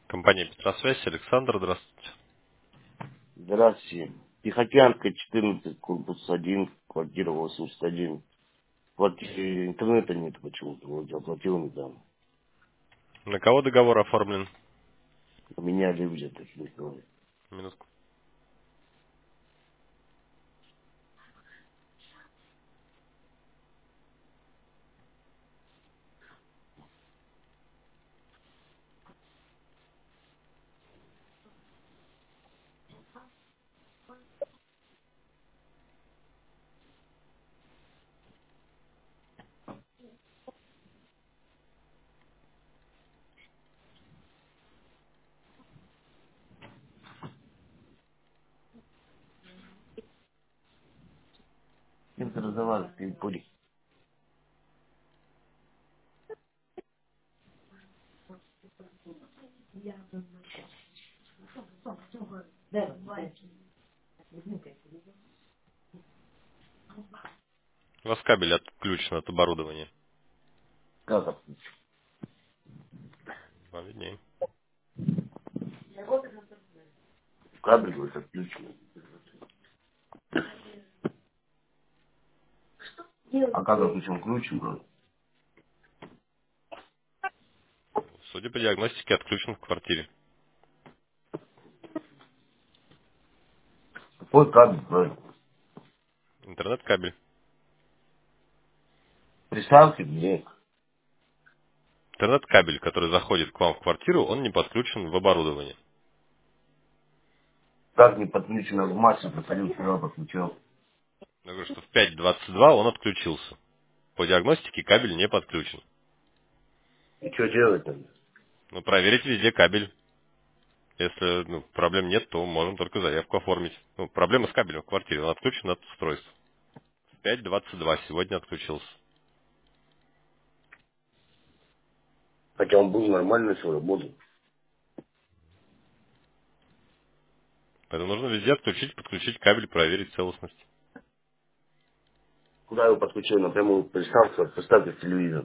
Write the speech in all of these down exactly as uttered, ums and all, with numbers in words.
Компания Петросвязь, Александр, здравствуйте. Здравствуйте. Тихоокеанская, четырнадцать, корпус один, квартира восемьдесят один. В квартире интернета нет почему-то. Вот я оплатил недавно. На кого договор оформлен? У меня люди такие сказали. Минутку. С кем ты разговариваешь? Ты не понял. У вас кабель отключен от оборудования. Как это? Вам виднее. Кабель вот отключен. А как отключен? Включен вроде. Судя по диагностике, отключен в квартире. Какой кабель вроде? Интернет-кабель. Приставки мне. Интернет-кабель, который заходит к вам в квартиру, он не подключен в оборудование. Как не подключено в массе, посадил сюда, подключил. Я говорю, что в пять двадцать два он отключился. По диагностике кабель не подключен. И что делать надо? Но проверить везде кабель. Если ну, проблем нет, то можем только заявку оформить. Ну, проблема с кабелем в квартире. Он отключен от устройства. В пять двадцать два сегодня отключился. Хотя он был нормально, все работал. Поэтому нужно везде отключить, подключить кабель, проверить целостность. Куда его подключил? Напрямую приставку, приставки в телевизор.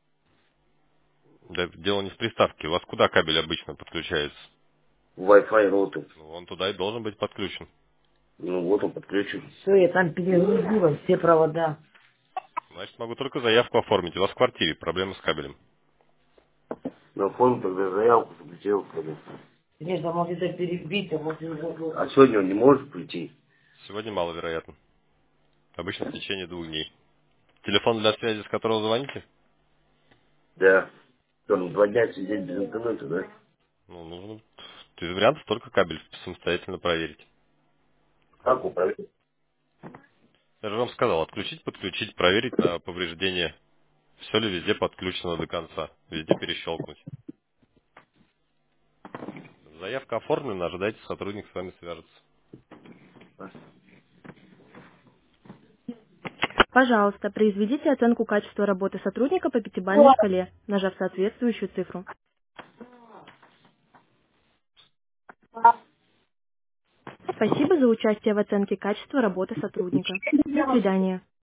Да, дело не в приставке. У вас куда кабель обычно подключается? Wi-Fi роутер. Ну, он туда и должен быть подключен. Ну вот он подключен. Все, я там перегрузила все провода. Значит, могу только заявку оформить. У вас в квартире проблема с кабелем. На фон тогда заявку залетел. конечно. Нет, а может это перебито, может это... А сегодня он не может прийти. Сегодня маловероятно. Обычно в течение двух дней. Телефон для связи, с которого звоните? Да. Он два дня сидеть без интернета, да? Ну, нужно из вариантов только кабель самостоятельно проверить. Как управлять? Я же вам сказал, отключить, подключить, проверить на повреждение. Все ли везде подключено до конца. Везде перещелкнуть. Заявка оформлена, ожидайте, сотрудник с вами свяжется. Пожалуйста, произведите оценку качества работы сотрудника по пятибалльной шкале, нажав соответствующую цифру. Спасибо за участие в оценке качества работы сотрудника. До свидания.